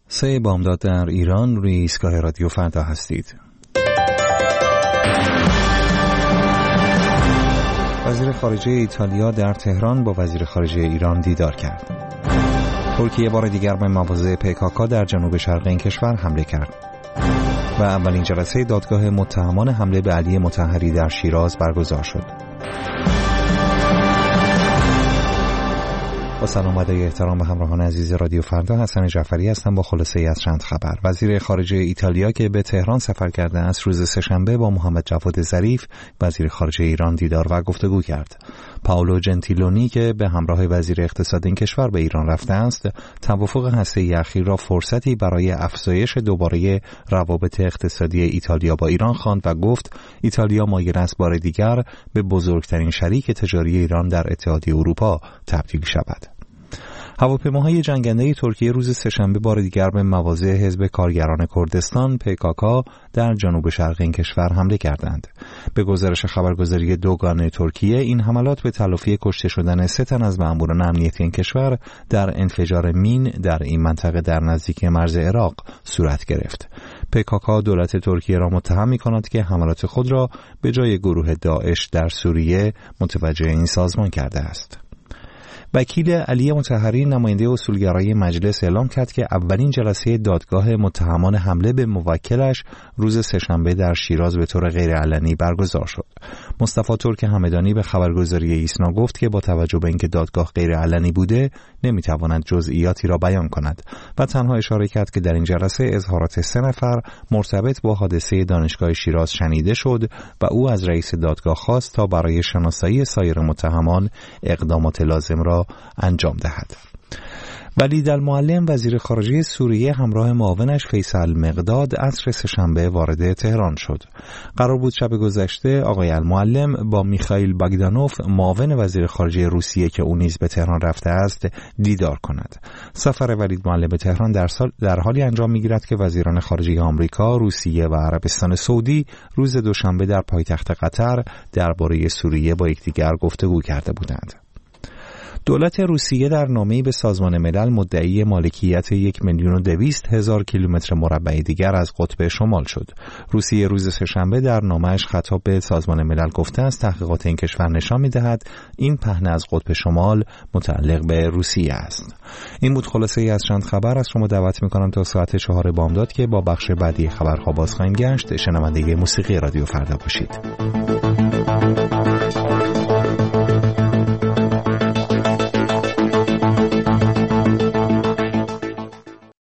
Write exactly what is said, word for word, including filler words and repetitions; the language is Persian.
سه بامداد در ایران، روی ایستگاه رادیو فردا هستید. وزیر خارجه ایتالیا در تهران با وزیر خارجه ایران دیدار کرد. ترکیه بار دیگر به مواضع پیکاکا در جنوب شرق این کشور حمله کرد و اولین جلسه دادگاه متهمان حمله به علی مطهری در شیراز برگزار شد. با سلام و ادای احترام به همراهان عزیز رادیو فردا، حسن جعفری هستم با خلاصه ای از چند خبر. وزیر خارجه ایتالیا که به تهران سفر کرده است، روز سه‌شنبه با محمد جواد ظریف وزیر خارجه ایران دیدار و گفتگو کرد. پائولو جنتیلونی که به همراه وزیر اقتصاد این کشور به ایران رفته است، توافق هسته‌ای اخیر را فرصتی برای افزایش دوباره روابط اقتصادی ایتالیا با ایران خواند و گفت ایتالیا مایل است بار دیگر به بزرگترین شریک تجاری ایران در اتحادیه اروپا تبدیل شود. هواپیماهای جنگنده ترکیه روز سه‌شنبه بار دیگر به مواضع حزب کارگران کردستان پیکاکا در جنوب شرق این کشور حمله کردند. به گزارش خبرگزاری دوگانه ترکیه، این حملات به تلافی کشته شدن سه تن از ماموران امنیتی این کشور در انفجار مین در این منطقه در نزدیکی مرز عراق صورت گرفت. پیکاکا دولت ترکیه را متهم می‌کند که حملات خود را به جای گروه داعش در سوریه متوجه این سازمان کرده است. وکیل علی مطهری نماینده اصولگرای مجلس اعلام کرد که اولین جلسه دادگاه متهمان حمله به موکلش روز سه‌شنبه در شیراز به طور غیرعلنی برگزار شد. مصطفی ترک همدانی به خبرگزاری ایسنا گفت که با توجه به اینکه دادگاه غیرعلنی بوده نمیتواند جزئیاتی را بیان کند و تنها اشاره کرد که در این جلسه اظهارات سه نفر مرتبط با حادثه دانشگاه شیراز شنیده شد و او از رئیس دادگاه خواست تا برای شناسایی سایر متهمان اقدامات لازم را انجام دهد. ولیدالمعلم وزیر خارجه سوریه همراه معاونش فیصل مقداد عصر سه‌شنبه وارد تهران شد. قرار بود شب گذشته آقای المعلم با میخائیل باگدانوف معاون وزیر خارجه روسیه که او نیز به تهران رفته است دیدار کند. سفر ولیدالمعلم به تهران در, سال در حالی انجام میگیرد که وزیران خارجه آمریکا، روسیه و عربستان سعودی روز دوشنبه در پایتخت قطر درباره سوریه با یکدیگر گفتگو کرده بودند. دولت روسیه در نامه‌ای به سازمان ملل مدعی مالکیت یک میلیون و دویست هزار کیلومتر مربع دیگر از قطب شمال شد. روسیه روز سه‌شنبه در نامه‌اش خطاب به سازمان ملل گفته است تحقیقات این کشور نشان می‌دهد این پهنه از قطب شمال متعلق به روسیه است. این بود خلاصه ای از چند خبر. از شما دعوت می‌کنم تا ساعت چهار بامداد که با بخش بعدی خبرها باز خواهیم گشت شنونده موسیقی رادیو فردا باشید.